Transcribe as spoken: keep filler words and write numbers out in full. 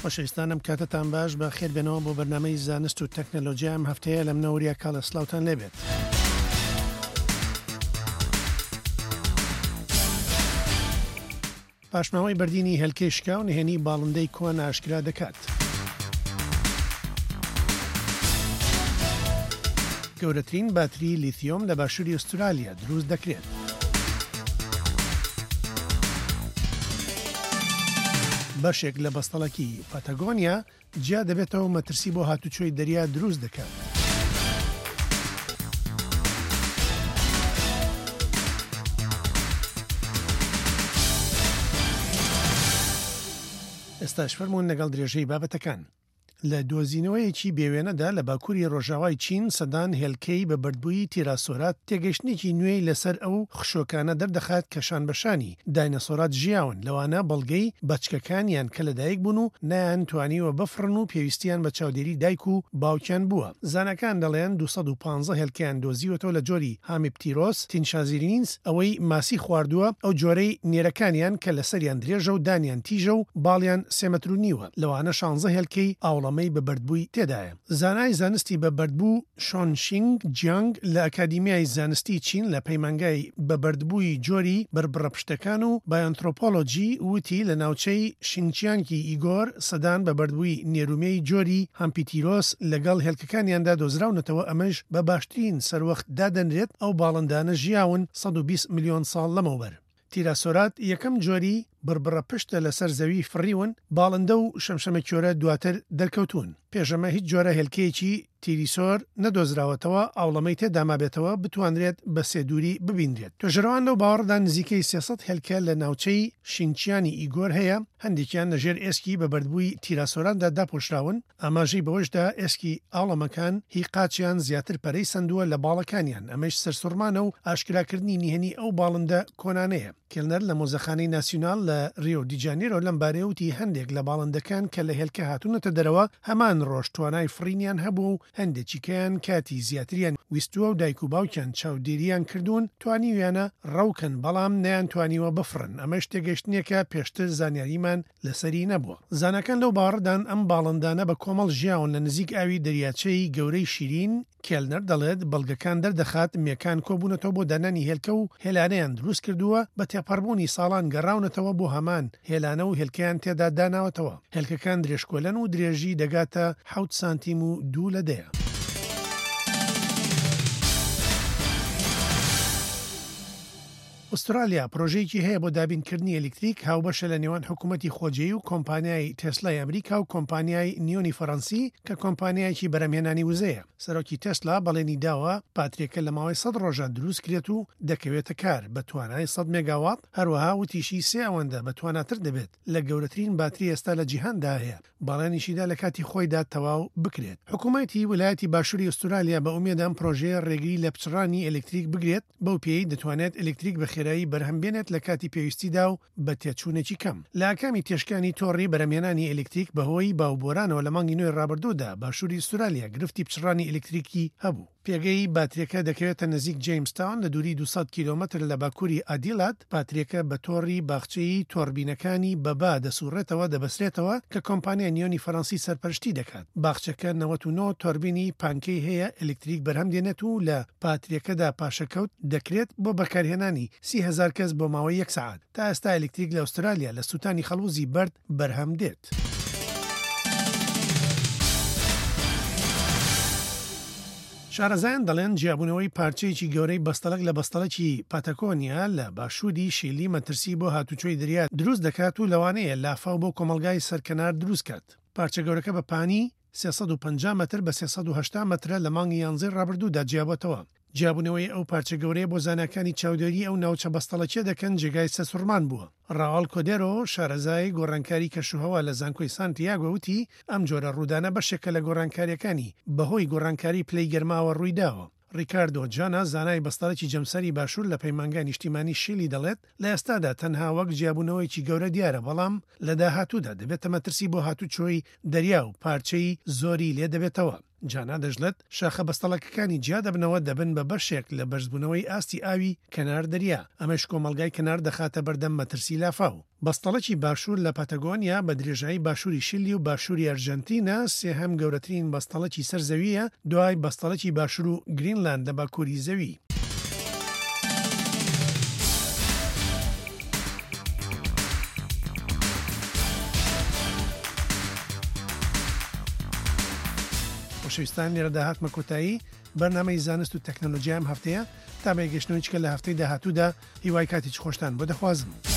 خۆشەویستانم کاتتان باش بە خێربێنەوە بۆ بەرنامەی زانست و تەکنەلۆجیا ئەم هەفتەیە لە منەوەریا کاڵە سلااوتان لێبێت. پاشماوەی بەردینی هێلکەی شکا و نهێنی باڵندەی کۆن ئاشکرا دەکات. گەورەترین باتری لیتیۆم لە باشووری ئوسترالیا دروست دەکرێت. بەشێک لە بەستەڵەکی پاتەگۆنیا جیا دەبێتەوە مەترسی بۆ هاتوچۆی دەریا دروست دەکات. ئێستاش فەرموون لەگەڵ درێژەی بابەتەکان. لە دۆزینەوەیەکی بێوێنەدا لە باکووری ڕۆژاوای چین سەدان هێلکەی بە بەردبووی تیراسۆرات تێگەشتێکی نوێی لەسەر ئەو خشۆکانە دەردەخات کە شانبەشانی داینەسۆرات ژیاون لەوانە بەڵگەی بەچکەکانیان کە لەدایک بوون و نایان توانیوە بفڕن و پێویستیان بە چاودێری دایک و باوکیان بووە. زانەکان دەڵێن دووسەد و پانزە هێلکەیان دۆزیوەتەوە لە جۆری هامیپتیرۆس تینشازیرینس ئەوەی ماسی خواردووە ئەو جۆرەی نێرەکانیان کە لەسەریان درێژە و دانیان تیژە و باڵیان سێمەتر و نیوە. لەوانە شانزە هێلکەی ئاوڵەمەی بە بەردبووی تێدایە. زانای زانستی بە بەردبوو شۆنشینگ جیانگ لە ئەکادیمیای زانستی چین لە پەیمانگای بە بەردبووی جۆری بربڕەپشتەکان و بایۆنترۆپۆلۆجی وتی لە ناوچەی شینچیانکی ئیگۆر سەدان بە بەردبووی نێرومەی جۆری هەمپیتیرۆس لەگەڵ هێلکەکانیاندا دۆزراونەتەوە. ئەمەش بە باشترین سەروەخت دادەنرێت ئەو باڵندانە ژیاون سەد و بیست میلیۆن ساڵ لەمەوبەر. تیراسۆرات یەکەم جۆری بربڕە پشتە لەسەر زەوی فڕیون، باڵندە و شەمشەمەکیۆرە دواتر دەرکەوتون. پێشەمە هیچ جۆرە هێلکەیەکی تیریسۆر نەدۆزراوەتەوە ئاوڵەمەی تێدامابێتەوە بتوانرێت بە سێدووری ببیندرێت. توێژەرەوان لەو باوەڕدا نزیکەی سێسەد هێلکە لە ناوچەی شینچیانی ئیگۆر هەیە، هەندێکیان لەژێر ئێسکی بە بەردبووی تیراسۆراندا داپۆشراون. ئاماژەی بەوەشدا ئێسکی ئاوڵەمەکان هی قاچیان زیاتر پەرەی سندووە لە باڵەکانیان. ئەمەش سەرسوڕمانە و ئاشکراکردنی نهێنی ئەو باڵندە کۆنانەیە. کێلنەر لە مۆزەخانەی ناسیۆنال لە ریۆ دی جانیرۆ لەم بارەیەوتی هەندێک لە باڵندەکان کە لە هێلکە هاتوونەتە دەرەوە هەمان ڕۆژ توانای فڕینیان هەبوو و هەندێکیکەیان کاتی زیاتریان ویستووە و دایک و باوکیان چاودێریان کردوون، توانیویانە ڕەوکن بەڵام نەیان توانیوە بفرن. ئەمەش تێگەشتنێکە پێشتر زانیاریمان لەسەری نەبووە. زانەکان لەو باڕدان ئەم باڵندانە بە کۆمەڵ ژیاون لە نزیک ئاوی دەریاچەی گەورەی شیرین. کێلنەر دەڵێت بەڵگەکان دەردەخات میەکان کۆبوونەتەوە بۆ دانانی هێلکە و هێلانەیان دروست کردووە، بە تێپەڕبوونی ساڵان گەڕاونەتەوە بۆ هەمان هێلانە و هێلکەیان تێدا داناوەتەوە. هێلکەکان درێژکۆلەن و درێژی دەگاتە حەوت سانتیم و دوو لە دەیە. ئوسترالیا پرۆژەیەکی هەیە بۆ دابینکردنی ئەلکتریک هاوبەشە لە نێوان حکوومەتی خۆجێی و کۆمپانیای تێسلای ئەمریکا و کۆمپانیای نیۆنی فەڕەنسی کە کۆمپانیایکی بەرهەمهێنانی وزەیە. سەرۆکی تێسلا بەڵێنی داوە پاترێکە لە ماوەی سەد ڕۆژە دروست کرێت و دەکەوێتە کار بە توانای سەد مێگاوات. هەروەها وتیشی سێ ئەوەندە بە تواناتر دەبێت لە گەورەترین باتری ئێستا لە جیهاندا هەیە. باڵێنیشیدا لە کاتی خۆیدا تەواو بکرێت. حکوومەتی ویلایەتی باشووری ئوسترالیا بە ئومێدەم پرۆژەیە ڕێگری لە پچڕانی ئەلکتریک بگرێت، بەو پێی دەتوانێت ئەلکتریک بە خێرایی بەرهەمبێنێت لە کاتی پێویستیدا و بە تێچوونێکی کەم. لە ئاکامی تێشکانی تۆڕی بەرهەمهێنانی ئەلکتریک بەهۆی باوبۆرانەوە لە مانگی نوێی ڕابردوودا باشووری ئوسترالیا گرفتی پچڕانی ئەلکتریکی هەبوو. پێگەی باتریەکە دەکەوێتە نزیک جیمستاون لە دووری دووسەد کیلۆمەتر لە باکووری ئادیلات. باتریەکە بە تۆڕی باخچەی تۆربینەکانی بەبا دەسوڕێتەوە دەبەسرێتەوە کە کۆمپانیای نیۆنی فەڕەنسی سەرپەرشتی دەکات. باخچەکە نەوەت و نۆ تۆربینی پانکەی هەیە ئەلکتریک بەرهەم دێنێت و لە پاتریەکەدا پاشەکەوت دەکرێت بۆ بەکارهێنانی سی هەزار کەس بۆ ماوەی یەک سەعات. تا ئێستا ئەلکتریک لە ئوسترالیا لە سوتانی خەڵوزی بەرد بەرهەم دێت. شارەزایان دەڵێن جیابوونەوەی پارچەیەکی گەورەی بەستەڵک لە بەستەڵەکی پاتەکۆنیا لە باشووری شیلی مەترسی بۆ هاتوچۆی دەریا دروست دەکات و لەوانەیە لافاو بۆ کۆمەلگای سەرکەنار دروست کات. پارچە گەورەکە بە پانی سێسەد و پەنجا مەتر بە سێسەد و هەشتا مەترە لە مانگی یانزەی ڕابردوودا جیابەتەوە. جیابوونەوەی ئەو پارچە گەورەیە بۆ زانەکانی چاودێری ئەو ناوچە بەستەڵەکیە دەکەن جێگای سەسوڕمان بووە. ڕاوەڵ کۆدێرۆ شارەزای گۆڕانکاری کەشوهەوا لە زانکۆی سانتیاگۆ وتی ئەم جۆرە ڕوودانە بەشێکە لە گۆڕانکاریەکانی بەهۆی گۆڕانکاری پلەی گەرماوە ڕوویداوە. ریکاردۆ جانا زانای بەستەڵێکی جەمسەری باشوور لە پەیمانگای نیشتیمانی شیلی دەڵێت لە ئێستادا تەنها وەک جیابوونەوەیکی گەورە دیارە، بەڵام لە داهاتوودا دەبێتە مەترسی بۆ هاتوچۆی دەریا و پارچەی زۆری لێ دەبێتەوە. جانا دەژلت شاخە بەستەڵەکەەکانی جیا دەبنەوە دەبن بە بەشێک لە بەرزبوونەوەی ئاستی ئاوی کەنار دەریا ئەمەش کۆمەلگای کەنار دەخاتە بەردەم مەترسی لافاو. بەستەڵەکی باشوور لە پاتەگۆنیا بە درێژایی باشووری شیلی و باشووری ئەرژەنتینە سێهەم گەورەترین بەستەڵەکی سەر زەویە دوای بەستەڵەکی باشوور و گرینلاند لە باکووری زەوی. خۆشەویستان لێرەدا هاتمە کۆتایی بەرنامەی زانست و تەکنۆلۆژیا ئەم هەفتەیە تا بەیگەشتنەوەی چکە لە هەفتەی داهاتوودا هیوای کاتێکی خۆشتان بۆ دەخوازم.